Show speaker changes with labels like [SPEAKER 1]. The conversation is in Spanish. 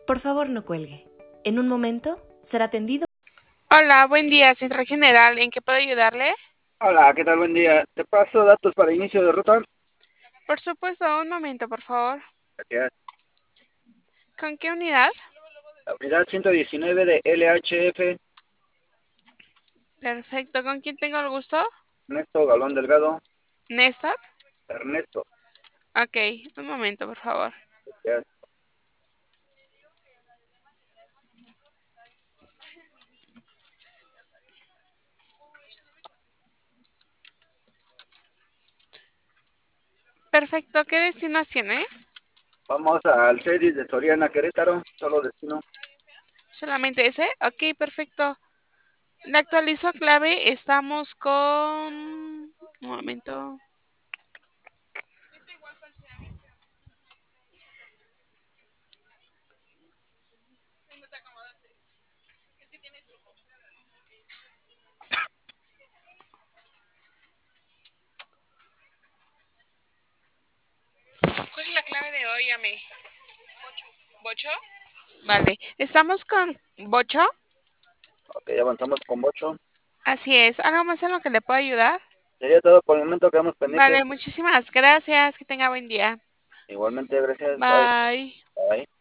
[SPEAKER 1] Por favor, no cuelgue. En un momento será atendido.
[SPEAKER 2] Hola, buen día, Central General. ¿En qué puedo ayudarle?
[SPEAKER 3] Hola, ¿qué tal? Buen día. Te paso datos para inicio de ruta.
[SPEAKER 2] Por supuesto, un momento, por favor.
[SPEAKER 3] Gracias.
[SPEAKER 2] ¿Con qué unidad?
[SPEAKER 3] La unidad 119 de LHF,
[SPEAKER 2] Perfecto, ¿con quién tengo el gusto?
[SPEAKER 3] Ernesto Galón Delgado.
[SPEAKER 2] Néstor.
[SPEAKER 3] Ernesto.
[SPEAKER 2] Ok, un momento, por favor.
[SPEAKER 3] Gracias.
[SPEAKER 2] Perfecto, ¿qué destinos tiene?
[SPEAKER 3] Vamos al CEDIS de Soriana, Querétaro. Solo destino.
[SPEAKER 2] ¿Solamente ese? Ok, perfecto. Le actualizo clave, estamos con... Un momento. ¿Cuál es la clave de hoy, Ame? ¿Bocho? Vale, estamos con Bocho.
[SPEAKER 3] Ok, avanzamos con Bocho.
[SPEAKER 2] Así es, ¿algo más en lo que le puedo ayudar?
[SPEAKER 3] Sería todo por el momento, quedamos pendientes.
[SPEAKER 2] Vale, muchísimas gracias, que tenga buen día.
[SPEAKER 3] Igualmente, gracias. Bye.
[SPEAKER 2] Bye.
[SPEAKER 3] Bye.